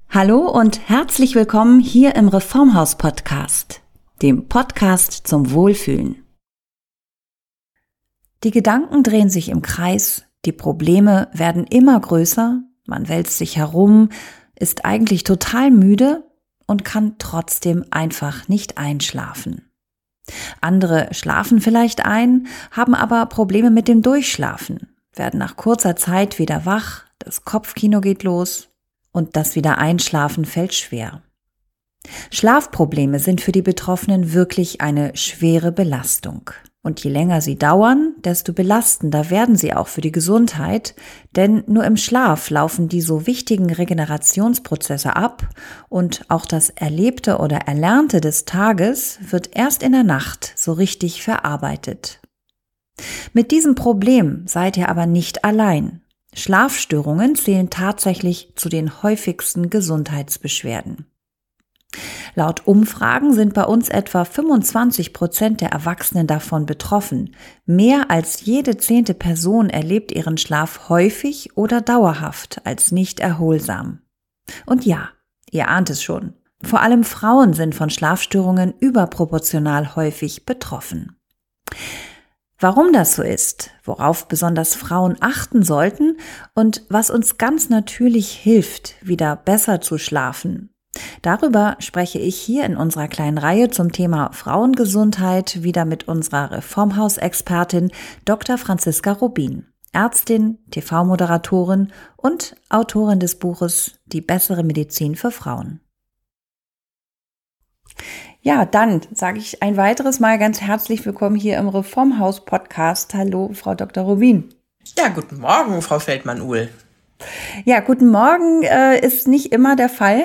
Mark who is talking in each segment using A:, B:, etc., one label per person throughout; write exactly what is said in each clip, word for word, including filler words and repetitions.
A: Hallo und herzlich willkommen hier im Reformhaus-Podcast, dem Podcast zum Wohlfühlen. Die Gedanken drehen sich im Kreis, die Probleme werden immer größer, man wälzt sich herum, ist eigentlich total müde und kann trotzdem einfach nicht einschlafen. Andere schlafen vielleicht ein, haben aber Probleme mit dem Durchschlafen, werden nach kurzer Zeit wieder wach, das Kopfkino geht los. Und das Wiedereinschlafen fällt schwer. Schlafprobleme sind für die Betroffenen wirklich eine schwere Belastung. Und je länger sie dauern, desto belastender werden sie auch für die Gesundheit, denn nur im Schlaf laufen die so wichtigen Regenerationsprozesse ab und auch das Erlebte oder Erlernte des Tages wird erst in der Nacht so richtig verarbeitet. Mit diesem Problem seid ihr aber nicht allein. Schlafstörungen zählen tatsächlich zu den häufigsten Gesundheitsbeschwerden. Laut Umfragen sind bei uns etwa fünfundzwanzig Prozent der Erwachsenen davon betroffen. Mehr als jede zehnte Person erlebt ihren Schlaf häufig oder dauerhaft als nicht erholsam. Und ja, ihr ahnt es schon, vor allem Frauen sind von Schlafstörungen überproportional häufig betroffen. Warum das so ist, worauf besonders Frauen achten sollten und was uns ganz natürlich hilft, wieder besser zu schlafen. Darüber spreche ich hier in unserer kleinen Reihe zum Thema Frauengesundheit wieder mit unserer Reformhaus-Expertin Doktor Franziska Rubin, Ärztin, T V-Moderatorin und Autorin des Buches Die bessere Medizin für Frauen. Ja, dann sage ich ein weiteres Mal ganz herzlich willkommen hier im Reformhaus-Podcast. Hallo, Frau Doktor Rubin.
B: Ja, guten Morgen, Frau Feldmann-Uhl.
A: Ja, guten Morgen äh, ist nicht immer der Fall.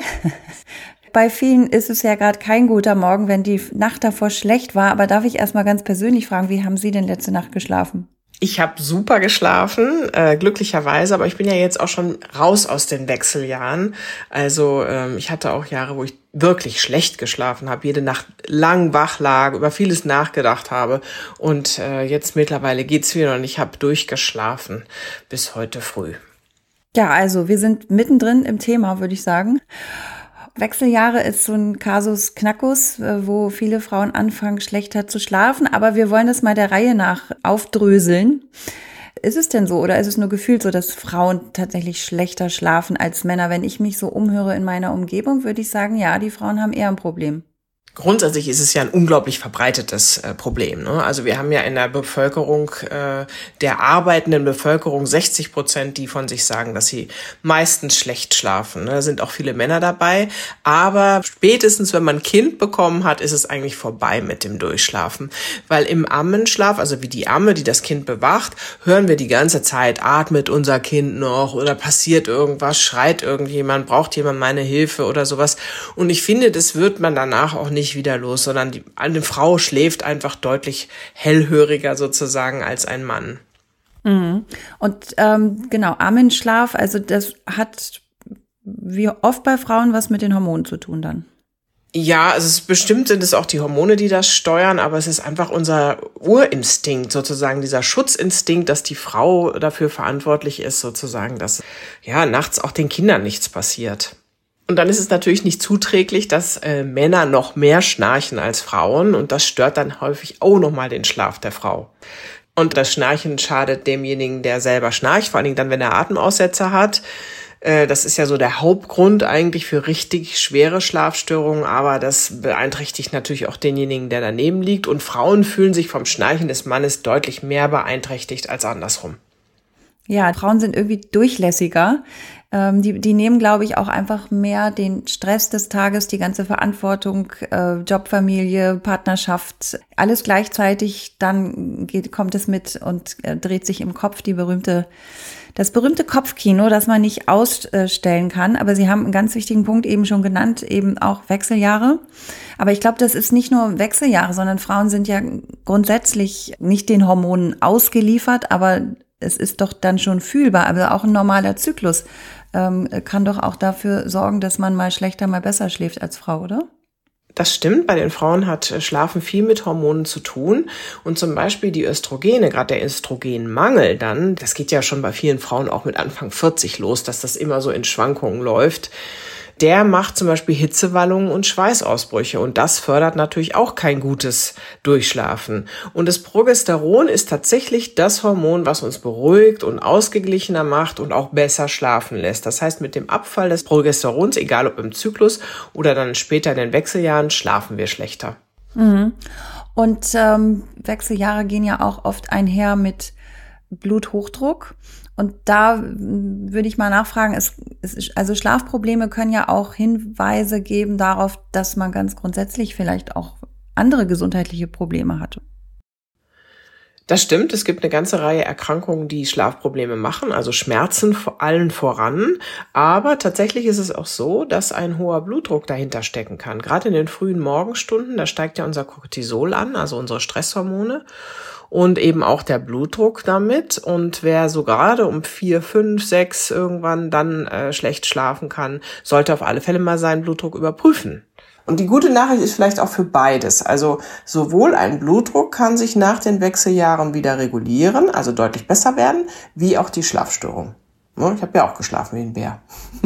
A: Bei vielen ist es ja gerade kein guter Morgen, wenn die Nacht davor schlecht war. Aber darf ich erstmal ganz persönlich fragen, wie haben Sie denn letzte Nacht geschlafen?
B: Ich habe super geschlafen, äh, glücklicherweise, aber ich bin ja jetzt auch schon raus aus den Wechseljahren. Also ähm, ich hatte auch Jahre, wo ich wirklich schlecht geschlafen habe, jede Nacht lang wach lag, über vieles nachgedacht habe und äh, jetzt mittlerweile geht's wieder und ich habe durchgeschlafen bis heute früh.
A: Ja, also wir sind mittendrin im Thema, würde ich sagen. Wechseljahre ist so ein Kasus Knackus, wo viele Frauen anfangen, schlechter zu schlafen. Aber wir wollen das mal der Reihe nach aufdröseln. Ist es denn so oder ist es nur gefühlt so, dass Frauen tatsächlich schlechter schlafen als Männer? Wenn ich mich so umhöre in meiner Umgebung, würde ich sagen, ja, die Frauen haben eher ein Problem.
B: Grundsätzlich ist es ja ein unglaublich verbreitetes äh, Problem, ne? Also wir haben ja in der Bevölkerung, äh, der arbeitenden Bevölkerung sechzig Prozent, die von sich sagen, dass sie meistens schlecht schlafen, ne? Da sind auch viele Männer dabei, aber spätestens, wenn man ein Kind bekommen hat, ist es eigentlich vorbei mit dem Durchschlafen, weil im Ammenschlaf, also wie die Amme, die das Kind bewacht, hören wir die ganze Zeit, atmet unser Kind noch oder passiert irgendwas, schreit irgendjemand, braucht jemand meine Hilfe oder sowas und ich finde, das wird man danach auch nicht wieder los, sondern die, eine Frau schläft einfach deutlich hellhöriger sozusagen als ein Mann.
A: Mhm. Und ähm, genau, Ammenschlaf, also das hat wie oft bei Frauen was mit den Hormonen zu tun dann?
B: Ja, also es bestimmt sind es auch die Hormone, die das steuern, aber es ist einfach unser Urinstinkt sozusagen, dieser Schutzinstinkt, dass die Frau dafür verantwortlich ist sozusagen, dass ja nachts auch den Kindern nichts passiert. Und dann ist es natürlich nicht zuträglich, dass äh, Männer noch mehr schnarchen als Frauen und das stört dann häufig auch nochmal den Schlaf der Frau. Und das Schnarchen schadet demjenigen, der selber schnarcht, vor allen Dingen dann, wenn er Atemaussetzer hat. Äh, das ist ja so der Hauptgrund eigentlich für richtig schwere Schlafstörungen, aber das beeinträchtigt natürlich auch denjenigen, der daneben liegt. Und Frauen fühlen sich vom Schnarchen des Mannes deutlich mehr beeinträchtigt als andersrum.
A: Ja, Frauen sind irgendwie durchlässiger. Ähm, die, die nehmen, glaube ich, auch einfach mehr den Stress des Tages, die ganze Verantwortung, äh, Job, Familie, Partnerschaft, alles gleichzeitig. Dann geht, kommt es mit und äh, dreht sich im Kopf die berühmte, das berühmte Kopfkino, das man nicht ausstellen kann. Aber Sie haben einen ganz wichtigen Punkt eben schon genannt, eben auch Wechseljahre. Aber ich glaube, das ist nicht nur Wechseljahre, sondern Frauen sind ja grundsätzlich nicht den Hormonen ausgeliefert, aber es ist doch dann schon fühlbar, aber auch ein normaler Zyklus ähm, kann doch auch dafür sorgen, dass man mal schlechter, mal besser schläft als Frau, oder?
B: Das stimmt, bei den Frauen hat Schlafen viel mit Hormonen zu tun und zum Beispiel die Östrogene, gerade der Östrogenmangel dann, das geht ja schon bei vielen Frauen auch mit Anfang vierzig los, dass das immer so in Schwankungen läuft. der macht zum Beispiel Hitzewallungen und Schweißausbrüche. Und das fördert natürlich auch kein gutes Durchschlafen. Und das Progesteron ist tatsächlich das Hormon, was uns beruhigt und ausgeglichener macht und auch besser schlafen lässt. Das heißt, mit dem Abfall des Progesterons, egal ob im Zyklus oder dann später in den Wechseljahren, schlafen wir schlechter.
A: Mhm. Und ähm, Wechseljahre gehen ja auch oft einher mit Bluthochdruck. Und da würde ich mal nachfragen, es, es, also Schlafprobleme können ja auch Hinweise geben darauf, dass man ganz grundsätzlich vielleicht auch andere gesundheitliche Probleme hatte.
B: Das stimmt, es gibt eine ganze Reihe Erkrankungen, die Schlafprobleme machen, also Schmerzen vor allen voran. Aber tatsächlich ist es auch so, dass ein hoher Blutdruck dahinter stecken kann. Gerade in den frühen Morgenstunden, da steigt ja unser Cortisol an, also unsere Stresshormone. Und eben auch der Blutdruck damit. Und wer so gerade um vier, fünf, sechs irgendwann dann äh, schlecht schlafen kann, sollte auf alle Fälle mal seinen Blutdruck überprüfen. Und die gute Nachricht ist vielleicht auch für beides. Also sowohl ein Blutdruck kann sich nach den Wechseljahren wieder regulieren, also deutlich besser werden, wie auch die Schlafstörung. Ich habe ja auch geschlafen wie ein Bär.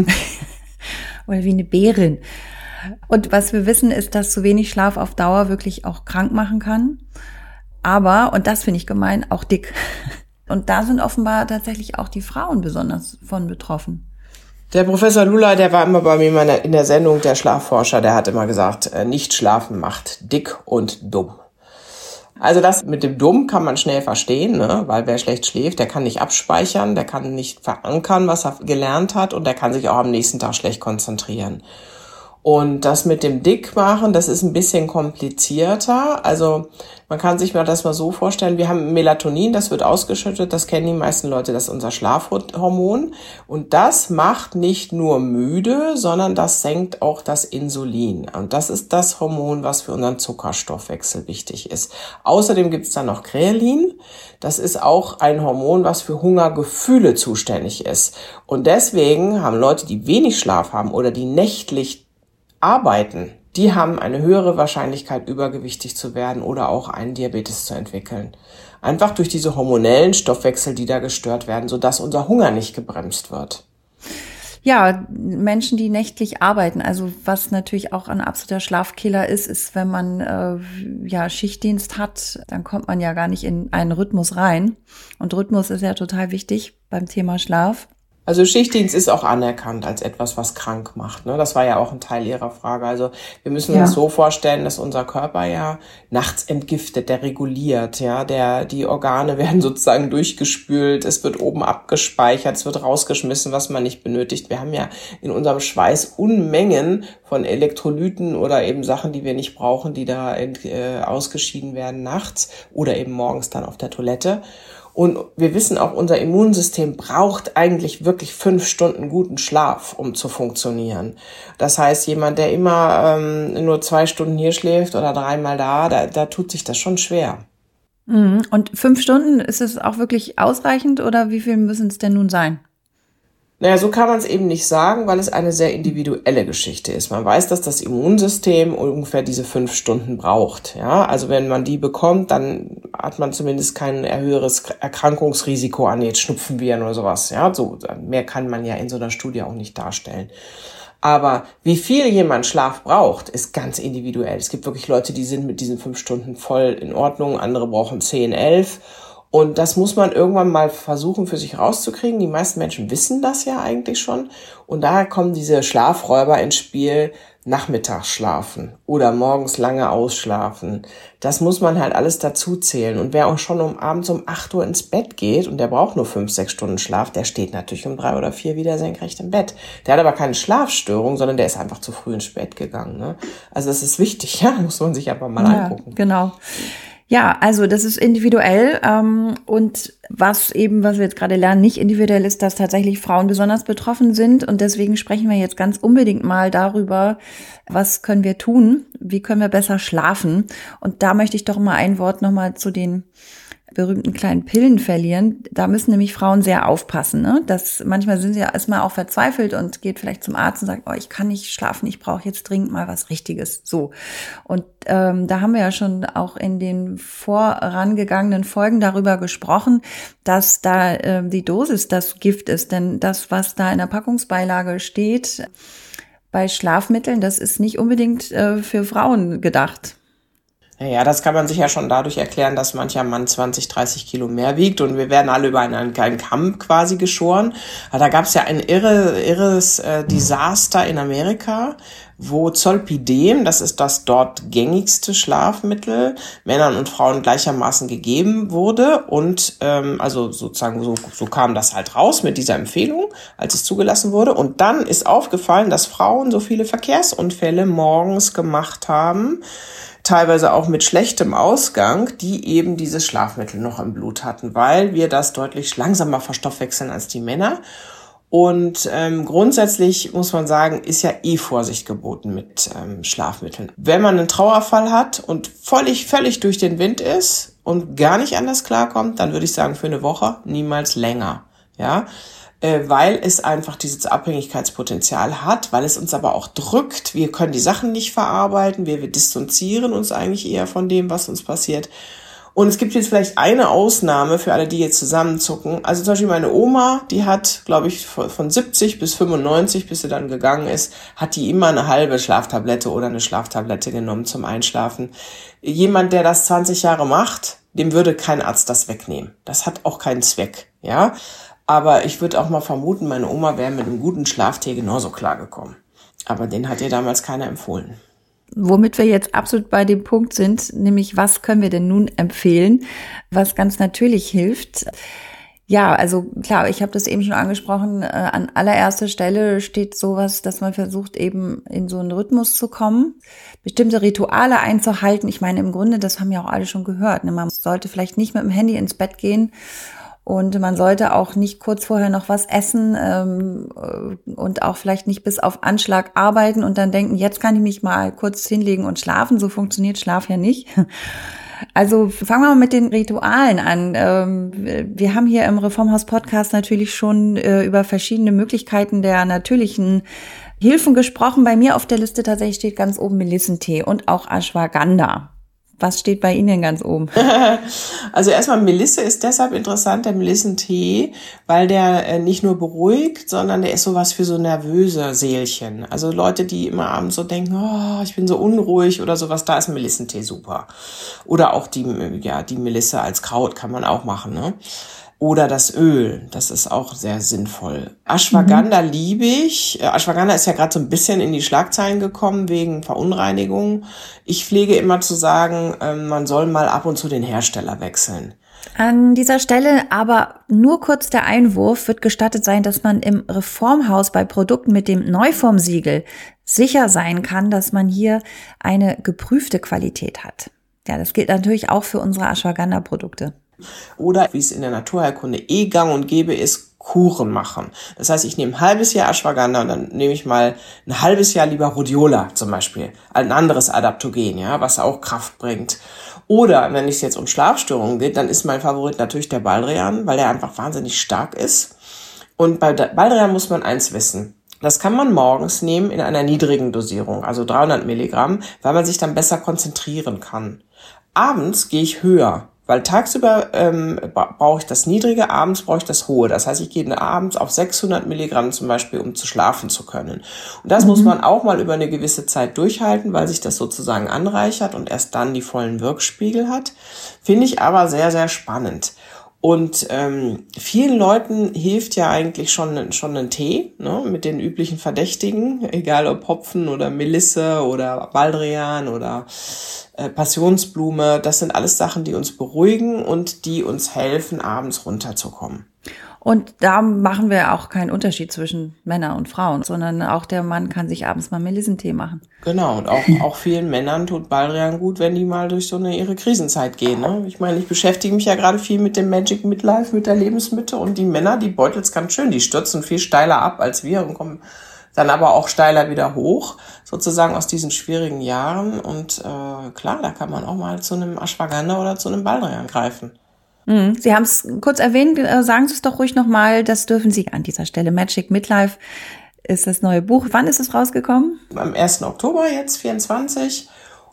A: Oder wie eine Bärin. Und was wir wissen, ist, dass zu wenig Schlaf auf Dauer wirklich auch krank machen kann. Aber, und das finde ich gemein, auch dick. Und da sind offenbar tatsächlich auch die Frauen besonders von betroffen.
B: Der Professor Lula, der war immer bei mir in der Sendung, der Schlafforscher, der hat immer gesagt, nicht schlafen macht dick und dumm. Also das mit dem Dumm kann man schnell verstehen, ne? Weil wer schlecht schläft, der kann nicht abspeichern, der kann nicht verankern, was er gelernt hat und der kann sich auch am nächsten Tag schlecht konzentrieren. Und das mit dem Dickmachen, das ist ein bisschen komplizierter. Also man kann sich mal das mal so vorstellen, wir haben Melatonin, das wird ausgeschüttet, das kennen die meisten Leute, das ist unser Schlafhormon. Und das macht nicht nur müde, sondern das senkt auch das Insulin. Und das ist das Hormon, was für unseren Zuckerstoffwechsel wichtig ist. Außerdem gibt es dann noch Ghrelin. Das ist auch ein Hormon, was für Hungergefühle zuständig ist. Und deswegen haben Leute, die wenig Schlaf haben oder die nächtlich arbeiten, die haben eine höhere Wahrscheinlichkeit, übergewichtig zu werden oder auch einen Diabetes zu entwickeln. Einfach durch diese hormonellen Stoffwechsel, die da gestört werden, sodass unser Hunger nicht gebremst wird.
A: Ja, Menschen, die nächtlich arbeiten, also was natürlich auch ein absoluter Schlafkiller ist, ist, wenn man äh, ja Schichtdienst hat, dann kommt man ja gar nicht in einen Rhythmus rein. Und Rhythmus ist ja total wichtig beim Thema Schlaf.
B: Also Schichtdienst ist auch anerkannt als etwas, was krank macht. Ne? Das war ja auch ein Teil Ihrer Frage. Also wir müssen uns ja. das so vorstellen, dass unser Körper ja nachts entgiftet, der reguliert, ja, der die Organe werden sozusagen durchgespült, es wird oben abgespeichert, es wird rausgeschmissen, was man nicht benötigt. Wir haben ja in unserem Schweiß Unmengen von Elektrolyten oder eben Sachen, die wir nicht brauchen, die da äh, ausgeschieden werden nachts oder eben morgens dann auf der Toilette. Und wir wissen auch, unser Immunsystem braucht eigentlich wirklich fünf Stunden guten Schlaf, um zu funktionieren. Das heißt, jemand, der immer ähm, nur zwei Stunden hier schläft oder dreimal da, da, da tut sich das schon schwer.
A: Und fünf Stunden, ist es auch wirklich ausreichend oder wie viel müssen es denn nun sein?
B: Naja, so kann man es eben nicht sagen, weil es eine sehr individuelle Geschichte ist. Man weiß, dass das Immunsystem ungefähr diese fünf Stunden braucht. Ja, also wenn man die bekommt, dann hat man zumindest kein höheres Erkrankungsrisiko an jetzt Schnupfenviren oder sowas. Ja, so mehr kann man ja in so einer Studie auch nicht darstellen. Aber wie viel jemand Schlaf braucht, ist ganz individuell. Es gibt wirklich Leute, die sind mit diesen fünf Stunden voll in Ordnung, andere brauchen zehn, elf. Und das muss man irgendwann mal versuchen, für sich rauszukriegen. Die meisten Menschen wissen das ja eigentlich schon. Und daher kommen diese Schlafräuber ins Spiel, nachmittags schlafen oder morgens lange ausschlafen. Das muss man halt alles dazu zählen. Und wer auch schon um abends um acht Uhr ins Bett geht und der braucht nur fünf, sechs Stunden Schlaf, der steht natürlich um drei oder vier wieder senkrecht im Bett. Der hat aber keine Schlafstörung, sondern der ist einfach zu früh ins Bett gegangen. Ne? Also das ist wichtig, ja, muss man sich einfach mal
A: ja,
B: angucken.
A: Genau. Ja, also das ist individuell ähm, und was eben, was wir jetzt gerade lernen, nicht individuell ist, dass tatsächlich Frauen besonders betroffen sind und deswegen sprechen wir jetzt ganz unbedingt mal darüber, was können wir tun, wie können wir besser schlafen und da möchte ich doch mal ein Wort nochmal zu den berühmten kleinen Pillen verlieren. Da müssen nämlich Frauen sehr aufpassen. Ne? Das, manchmal sind sie ja erstmal auch verzweifelt und geht vielleicht zum Arzt und sagt, oh, ich kann nicht schlafen, ich brauche jetzt dringend mal was Richtiges. So. Und ähm, da haben wir ja schon auch in den vorangegangenen Folgen darüber gesprochen, dass da äh, die Dosis das Gift ist. Denn das, was da in der Packungsbeilage steht, bei Schlafmitteln, das ist nicht unbedingt äh, für Frauen gedacht.
B: Naja, das kann man sich ja schon dadurch erklären, dass mancher Mann zwanzig, dreißig Kilo mehr wiegt und wir werden alle über einen, einen Kamm quasi geschoren. Aber da gab es ja ein irre, irres äh, Desaster in Amerika, wo Zolpidem, das ist das dort gängigste Schlafmittel, Männern und Frauen gleichermaßen gegeben wurde. Und ähm, also sozusagen so, so kam das halt raus mit dieser Empfehlung, als es zugelassen wurde. Und dann ist aufgefallen, dass Frauen so viele Verkehrsunfälle morgens gemacht haben, teilweise auch mit schlechtem Ausgang, die eben dieses Schlafmittel noch im Blut hatten, weil wir das deutlich langsamer verstoffwechseln als die Männer. Und ähm, grundsätzlich muss man sagen, ist ja eh Vorsicht geboten mit ähm, Schlafmitteln. Wenn man einen Trauerfall hat und völlig, völlig durch den Wind ist und gar nicht anders klarkommt, dann würde ich sagen, für eine Woche, niemals länger, ja. Weil es einfach dieses Abhängigkeitspotenzial hat, weil es uns aber auch drückt. Wir können die Sachen nicht verarbeiten, wir, wir distanzieren uns eigentlich eher von dem, was uns passiert. Und es gibt jetzt vielleicht eine Ausnahme für alle, die jetzt zusammenzucken. Also zum Beispiel meine Oma, die hat, glaube ich, von siebzig bis fünfundneunzig, bis sie dann gegangen ist, hat die immer eine halbe Schlaftablette oder eine Schlaftablette genommen zum Einschlafen. Jemand, der das zwanzig Jahre macht, dem würde kein Arzt das wegnehmen. Das hat auch keinen Zweck, ja. Aber ich würde auch mal vermuten, meine Oma wäre mit einem guten Schlaftee genauso klargekommen. Aber den hat ihr damals keiner empfohlen.
A: Womit wir jetzt absolut bei dem Punkt sind, nämlich was können wir denn nun empfehlen, was ganz natürlich hilft. Ja, also klar, ich habe das eben schon angesprochen, äh, an allererster Stelle steht sowas, dass man versucht eben in so einen Rhythmus zu kommen, bestimmte Rituale einzuhalten. Ich meine, im Grunde, das haben ja auch alle schon gehört, ne? Man sollte vielleicht nicht mit dem Handy ins Bett gehen. Und man sollte auch nicht kurz vorher noch was essen ähm, und auch vielleicht nicht bis auf Anschlag arbeiten und dann denken, jetzt kann ich mich mal kurz hinlegen und schlafen. So funktioniert Schlaf ja nicht. Also fangen wir mal mit den Ritualen an. Ähm, wir haben hier im Reformhaus-Podcast natürlich schon äh, über verschiedene Möglichkeiten der natürlichen Hilfen gesprochen. Bei mir auf der Liste tatsächlich steht ganz oben Melissentee und auch Ashwagandha. Was steht bei Ihnen ganz oben?
B: Also erstmal, Melisse ist deshalb interessant, der Melissentee, weil der äh, nicht nur beruhigt, sondern der ist sowas für so nervöse Seelchen. Also Leute, die immer abends so denken, oh, ich bin so unruhig oder sowas, da ist Melissentee super. Oder auch die, ja, die Melisse als Kraut kann man auch machen, ne? Oder das Öl, das ist auch sehr sinnvoll. Ashwagandha mhm. liebe ich. Ashwagandha ist ja gerade so ein bisschen in die Schlagzeilen gekommen wegen Verunreinigungen. Ich pflege immer zu sagen, man soll mal ab und zu den Hersteller wechseln.
A: An dieser Stelle aber nur kurz der Einwurf, wird gestattet sein, dass man im Reformhaus bei Produkten mit dem Neuformsiegel sicher sein kann, dass man hier eine geprüfte Qualität hat. Ja, das gilt natürlich auch für unsere Ashwagandha-Produkte.
B: Oder, wie es in der Naturheilkunde eh gang und gäbe ist, Kuren machen. Das heißt, ich nehme ein halbes Jahr Ashwagandha und dann nehme ich mal ein halbes Jahr lieber Rhodiola zum Beispiel. Ein anderes Adaptogen, ja, was auch Kraft bringt. Oder, wenn es jetzt um Schlafstörungen geht, dann ist mein Favorit natürlich der Baldrian, weil der einfach wahnsinnig stark ist. Und bei Baldrian muss man eins wissen. Das kann man morgens nehmen in einer niedrigen Dosierung, also dreihundert Milligramm, weil man sich dann besser konzentrieren kann. Abends gehe ich höher. Weil tagsüber ähm, brauche ich das Niedrige, abends brauche ich das Hohe. Das heißt, ich gehe abends auf sechshundert Milligramm zum Beispiel, um zu schlafen zu können. Und das mhm. muss man auch mal über eine gewisse Zeit durchhalten, weil sich das sozusagen anreichert und erst dann die vollen Wirkspiegel hat. Finde ich aber sehr, sehr spannend. Und ähm, vielen Leuten hilft ja eigentlich schon schon ein Tee, ne, mit den üblichen Verdächtigen, egal ob Hopfen oder Melisse oder Baldrian oder äh, Passionsblume. Das sind alles Sachen, die uns beruhigen und die uns helfen, abends runterzukommen.
A: Und da machen wir auch keinen Unterschied zwischen Männern und Frauen, sondern auch der Mann kann sich abends mal Melissentee machen.
B: Genau, und auch, auch vielen Männern tut Baldrian gut, wenn die mal durch so eine ihre Krisenzeit gehen. Ne? Ich meine, ich beschäftige mich ja gerade viel mit dem Magic Midlife, mit der Lebensmitte und die Männer, die beutelt's ganz schön, die stürzen viel steiler ab als wir und kommen dann aber auch steiler wieder hoch, sozusagen aus diesen schwierigen Jahren. Und äh, klar, da kann man auch mal zu einem Ashwagandha oder zu einem Baldrian greifen.
A: Sie haben es kurz erwähnt, sagen Sie es doch ruhig nochmal, das dürfen Sie an dieser Stelle. Magic Midlife ist das neue Buch. Wann ist es rausgekommen?
B: Am ersten Oktober jetzt, vierundzwanzig.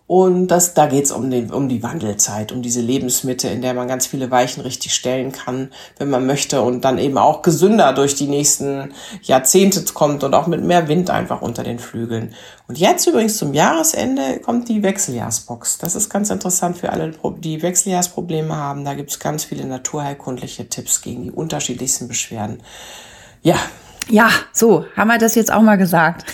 B: Und das, da geht's um den, um die Wandelzeit, um diese Lebensmitte, in der man ganz viele Weichen richtig stellen kann, wenn man möchte, und dann eben auch gesünder durch die nächsten Jahrzehnte kommt und auch mit mehr Wind einfach unter den Flügeln. Und jetzt übrigens zum Jahresende kommt die Wechseljahrsbox. Das ist ganz interessant für alle, die Wechseljahrsprobleme haben. Da gibt's ganz viele naturheilkundliche Tipps gegen die unterschiedlichsten Beschwerden. Ja.
A: Ja, so, haben wir das jetzt auch mal gesagt.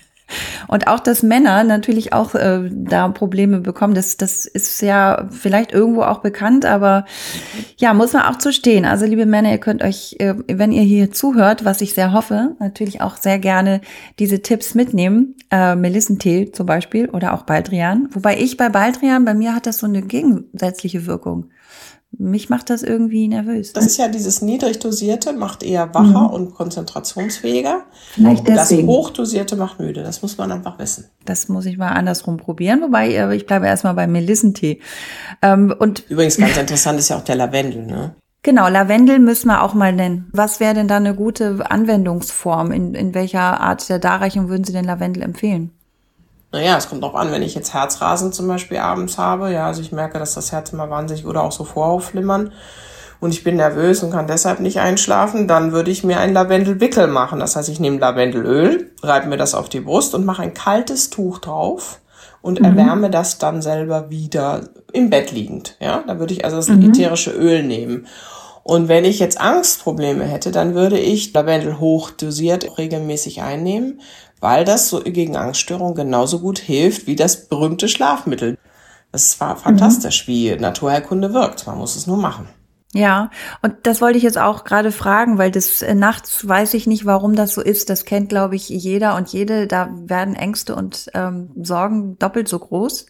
A: Und auch, dass Männer natürlich auch äh, da Probleme bekommen, das, das ist ja vielleicht irgendwo auch bekannt, aber ja, muss man auch zu stehen. Also liebe Männer, ihr könnt euch, äh, wenn ihr hier zuhört, was ich sehr hoffe, natürlich auch sehr gerne diese Tipps mitnehmen. Äh, Melissentee zum Beispiel oder auch Baldrian. Wobei ich bei Baldrian, bei mir hat das so eine gegensätzliche Wirkung. Mich macht das irgendwie nervös.
B: Das ist ja dieses niedrig dosierte, macht eher wacher mhm. und konzentrationsfähiger.
A: Vielleicht deswegen.
B: Das hochdosierte macht müde, das muss man einfach wissen.
A: Das muss ich mal andersrum probieren, wobei ich bleibe erstmal beim Melissentee. Ähm, und
B: Übrigens ganz interessant ist ja auch der Lavendel, ne?
A: Genau, Lavendel müssen wir auch mal nennen. Was wäre denn da eine gute Anwendungsform? In, in welcher Art der Darreichung würden Sie den Lavendel empfehlen?
B: Naja, es kommt drauf an, wenn ich jetzt Herzrasen zum Beispiel abends habe, ja, also ich merke, dass das Herz immer wahnsinnig, oder auch so Voraufflimmern, und ich bin nervös und kann deshalb nicht einschlafen, dann würde ich mir einen Lavendelwickel machen. Das heißt, ich nehme Lavendelöl, reibe mir das auf die Brust und mache ein kaltes Tuch drauf und mhm. erwärme das dann selber wieder im Bett liegend. Ja, da würde ich also das mhm. ätherische Öl nehmen. Und wenn ich jetzt Angstprobleme hätte, dann würde ich Lavendel hochdosiert regelmäßig einnehmen, weil das so gegen Angststörungen genauso gut hilft wie das berühmte Schlafmittel. Das war fantastisch, mhm. wie Naturheilkunde wirkt. Man muss es nur machen.
A: Ja, und das wollte ich jetzt auch gerade fragen, weil das äh, nachts weiß ich nicht, warum das so ist. Das kennt, glaube ich, jeder und jede. Da werden Ängste und ähm, Sorgen doppelt so groß.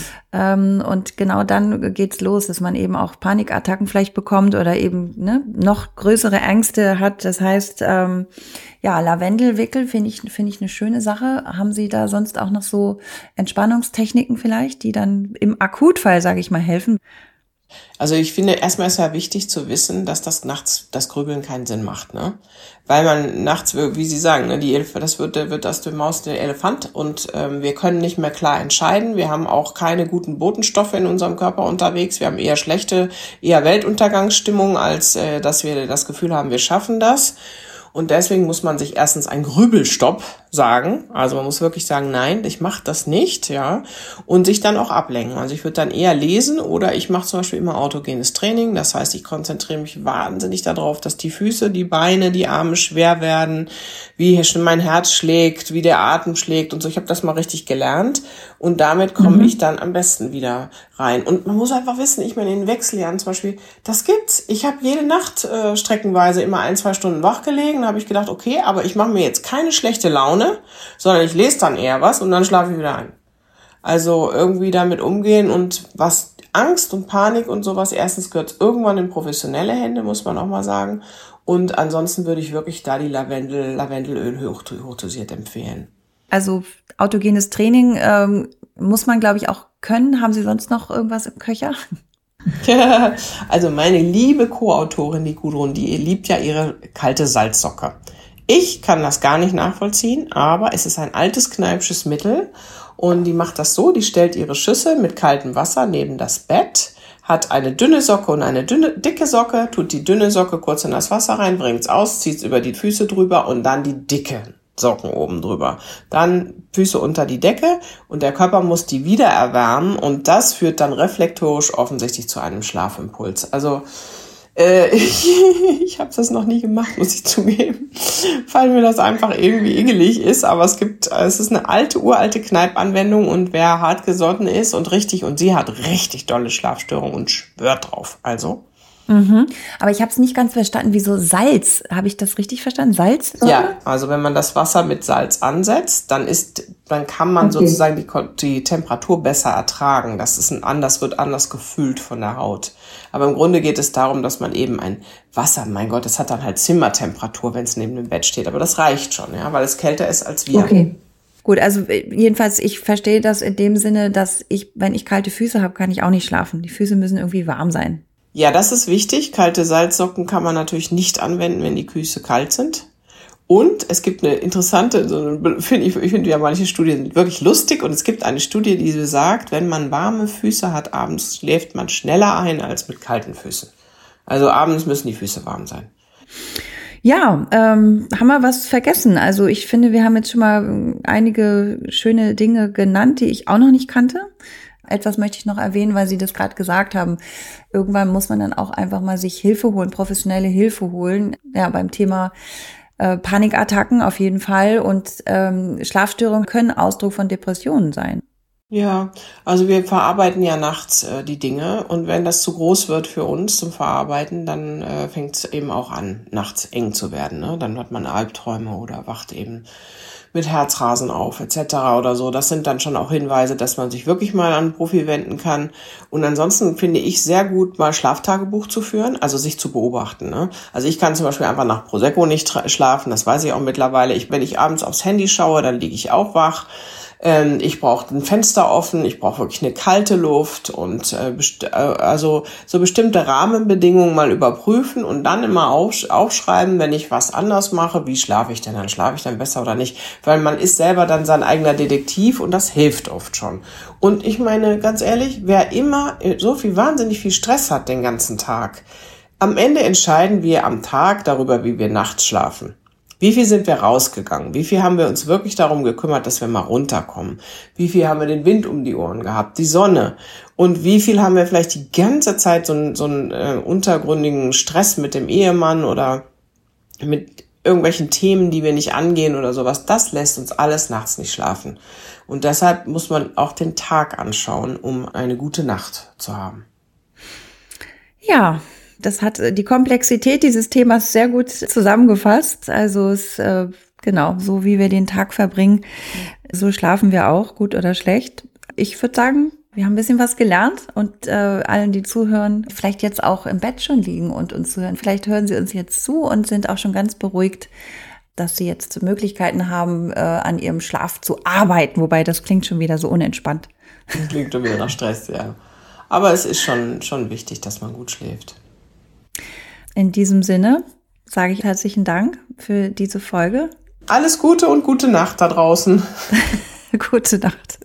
A: Ähm, und genau dann geht's los, dass man eben auch Panikattacken vielleicht bekommt oder eben ne, noch größere Ängste hat. Das heißt, ähm, ja, Lavendelwickel finde ich finde ich eine schöne Sache. Haben Sie da sonst auch noch so Entspannungstechniken vielleicht, die dann im Akutfall, sage ich mal, helfen?
B: Also ich finde, erstmal ist ja wichtig zu wissen, dass das nachts, das Grübeln keinen Sinn macht, ne? Weil man nachts, wie Sie sagen, ne, die Elef- das wird, wird aus der Maus der Elefant, und ähm, wir können nicht mehr klar entscheiden. Wir haben auch keine guten Botenstoffe in unserem Körper unterwegs. Wir haben eher schlechte, eher Weltuntergangsstimmung, als äh, dass wir das Gefühl haben, wir schaffen das. Und deswegen muss man sich erstens einen Grübelstopp sagen. Also man muss wirklich sagen, nein, ich mache das nicht, ja. Und sich dann auch ablenken. Also ich würde dann eher lesen, oder ich mache zum Beispiel immer autogenes Training. Das heißt, ich konzentriere mich wahnsinnig darauf, dass die Füße, die Beine, die Arme schwer werden, wie mein Herz schlägt, wie der Atem schlägt und so. Ich habe das mal richtig gelernt. Und damit komme mhm. ich dann am besten wieder rein. Und man muss einfach wissen, ich meine, in den Wechseljahren zum Beispiel, das gibt's. Ich habe jede Nacht äh, streckenweise immer ein, zwei Stunden wach gelegen. Da habe ich gedacht, okay, aber ich mache mir jetzt keine schlechte Laune, sondern ich lese dann eher was und dann schlafe ich wieder ein. Also irgendwie damit umgehen, und was Angst und Panik und sowas, erstens gehört irgendwann in professionelle Hände, muss man auch mal sagen. Und ansonsten würde ich wirklich da die Lavendel, Lavendelöl hoch, hochdosiert empfehlen.
A: Also autogenes Training ähm, muss man, glaube ich, auch können. Haben Sie sonst noch irgendwas im Köcher?
B: Also meine liebe Co-Autorin, die Gudrun, die liebt ja ihre kalte Salzsocke. Ich kann das gar nicht nachvollziehen, aber es ist ein altes kneippsches Mittel, und die macht das so, die stellt ihre Schüssel mit kaltem Wasser neben das Bett, hat eine dünne Socke und eine dünne, dicke Socke, tut die dünne Socke kurz in das Wasser rein, bringt's aus, zieht's über die Füße drüber und dann die dicke Socken oben drüber. Dann Füße unter die Decke, und der Körper muss die wieder erwärmen, und das führt dann reflektorisch offensichtlich zu einem Schlafimpuls. Also äh, ich, ich habe das noch nie gemacht, muss ich zugeben, weil mir das einfach irgendwie ekelig ist, aber es gibt, es ist eine alte, uralte Kneipp-Anwendung, und wer hartgesotten ist und richtig, und sie hat richtig dolle Schlafstörungen und schwört drauf, also
A: Mhm. Aber ich habe es nicht ganz verstanden, wieso Salz? Habe ich das richtig verstanden? Salz?
B: Ja, also wenn man das Wasser mit Salz ansetzt, dann ist, dann kann man okay. sozusagen die, die Temperatur besser ertragen. Das ist ein anders, wird anders gefühlt von der Haut. Aber im Grunde geht es darum, dass man eben ein Wasser, mein Gott, das hat dann halt Zimmertemperatur, wenn es neben dem Bett steht. Aber das reicht schon, ja, weil es kälter ist als wir.
A: Okay. Gut, also jedenfalls, ich verstehe das in dem Sinne, dass ich, wenn ich kalte Füße habe, kann ich auch nicht schlafen. Die Füße müssen irgendwie warm sein.
B: Ja, das ist wichtig. Kalte Salzsocken kann man natürlich nicht anwenden, wenn die Füße kalt sind. Und es gibt eine interessante, so finde ich, ich finde ja manche Studien sind wirklich lustig und es gibt eine Studie, die sagt, wenn man warme Füße hat abends, schläft man schneller ein als mit kalten Füßen. Also abends müssen die Füße warm sein.
A: Ja, ähm, haben wir was vergessen? Also ich finde, wir haben jetzt schon mal einige schöne Dinge genannt, die ich auch noch nicht kannte. Etwas möchte ich noch erwähnen, weil Sie das gerade gesagt haben. Irgendwann muss man dann auch einfach mal sich Hilfe holen, professionelle Hilfe holen. Ja, beim Thema äh, Panikattacken auf jeden Fall. Und ähm, Schlafstörungen können Ausdruck von Depressionen sein.
B: Ja, also wir verarbeiten ja nachts äh, die Dinge und wenn das zu groß wird für uns zum Verarbeiten, dann äh, fängt es eben auch an, nachts eng zu werden. Ne? Dann hat man Albträume oder wacht eben mit Herzrasen auf et cetera oder so. Das sind dann schon auch Hinweise, dass man sich wirklich mal an einen Profi wenden kann. Und ansonsten finde ich sehr gut, mal Schlaftagebuch zu führen, also sich zu beobachten. Ne? Also ich kann zum Beispiel einfach nach Prosecco nicht tra- schlafen, das weiß ich auch mittlerweile. Ich, wenn ich abends aufs Handy schaue, dann liege ich auch wach. Ich brauche ein Fenster offen, ich brauche wirklich eine kalte Luft und äh, best- äh, also so bestimmte Rahmenbedingungen mal überprüfen und dann immer aufsch- aufschreiben, wenn ich was anders mache, wie schlafe ich denn, dann schlafe ich dann besser oder nicht, weil man ist selber dann sein eigener Detektiv und das hilft oft schon. Und ich meine, ganz ehrlich, wer immer so viel, wahnsinnig viel Stress hat den ganzen Tag, am Ende entscheiden wir am Tag darüber, wie wir nachts schlafen. Wie viel sind wir rausgegangen? Wie viel haben wir uns wirklich darum gekümmert, dass wir mal runterkommen? Wie viel haben wir den Wind um die Ohren gehabt, die Sonne? Und wie viel haben wir vielleicht die ganze Zeit so einen, so einen äh, untergründigen Stress mit dem Ehemann oder mit irgendwelchen Themen, die wir nicht angehen oder sowas? Das lässt uns alles nachts nicht schlafen. Und deshalb muss man auch den Tag anschauen, um eine gute Nacht zu haben.
A: Ja, das hat die Komplexität dieses Themas sehr gut zusammengefasst. Also es äh, genau, so wie wir den Tag verbringen, so schlafen wir auch, gut oder schlecht. Ich würde sagen, wir haben ein bisschen was gelernt und äh, allen, die zuhören, vielleicht jetzt auch im Bett schon liegen und uns zuhören. Vielleicht hören sie uns jetzt zu und sind auch schon ganz beruhigt, dass sie jetzt Möglichkeiten haben, äh, an ihrem Schlaf zu arbeiten. Wobei, das klingt schon wieder so unentspannt.
B: Das klingt schon wieder nach Stress, ja. Aber es ist schon, schon wichtig, dass man gut schläft.
A: In diesem Sinne sage ich herzlichen Dank für diese Folge.
B: Alles Gute und gute Nacht da draußen.
A: Gute Nacht.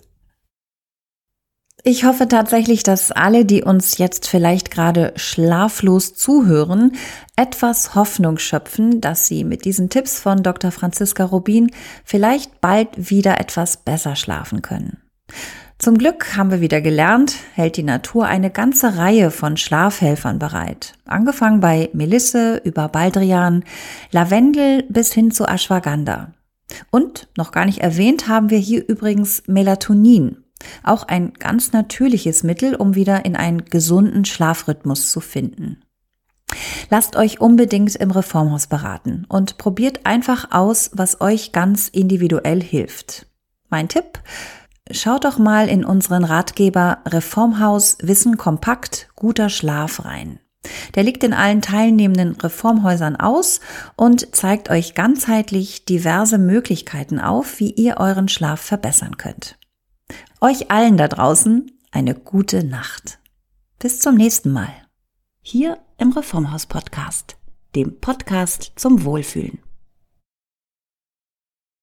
A: Ich hoffe tatsächlich, dass alle, die uns jetzt vielleicht gerade schlaflos zuhören, etwas Hoffnung schöpfen, dass sie mit diesen Tipps von Doktor Franziska Rubin vielleicht bald wieder etwas besser schlafen können. Zum Glück haben wir wieder gelernt, hält die Natur eine ganze Reihe von Schlafhelfern bereit. Angefangen bei Melisse über Baldrian, Lavendel bis hin zu Ashwagandha. Und noch gar nicht erwähnt haben wir hier übrigens Melatonin. Auch ein ganz natürliches Mittel, um wieder in einen gesunden Schlafrhythmus zu finden. Lasst euch unbedingt im Reformhaus beraten und probiert einfach aus, was euch ganz individuell hilft. Mein Tipp: Schaut doch mal in unseren Ratgeber Reformhaus Wissen kompakt, guter Schlaf rein. Der liegt in allen teilnehmenden Reformhäusern aus und zeigt euch ganzheitlich diverse Möglichkeiten auf, wie ihr euren Schlaf verbessern könnt. Euch allen da draußen eine gute Nacht. Bis zum nächsten Mal. Hier im Reformhaus Podcast, dem Podcast zum Wohlfühlen.